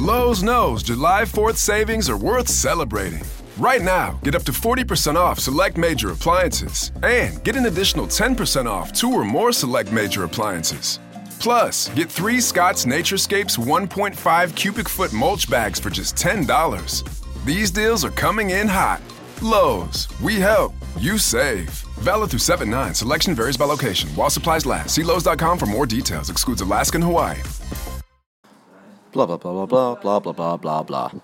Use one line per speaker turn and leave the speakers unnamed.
Lowe's knows July 4th savings are worth celebrating. Right now, get up to 40% off select major appliances and get an additional 10% off 2 or more select major appliances. Plus, get 3 Scott's Naturescapes 1.5 cubic foot mulch bags for just $10. These deals are coming in hot. Lowe's, we help, you save. Valid through 7/9. Selection varies by location. While supplies last. See Lowe's.com for more details. Excludes Alaska and Hawaii.
Blah, blah, blah, blah, blah, blah, blah, blah, blah.